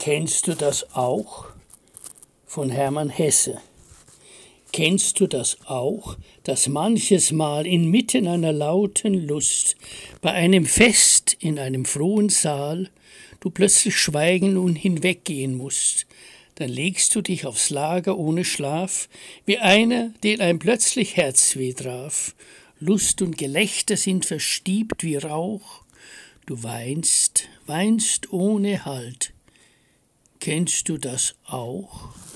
Kennst du das auch? Von Hermann Hesse. Kennst du das auch, dass manches Mal inmitten einer lauten Lust, bei einem Fest in einem frohen Saal, du plötzlich schweigen und hinweggehen musst? Dann legst du dich aufs Lager ohne Schlaf, wie einer, den ein plötzlich Herzweh traf. Lust und Gelächter sind verstiebt wie Rauch. Du weinst, weinst ohne Halt. Kennst du das auch?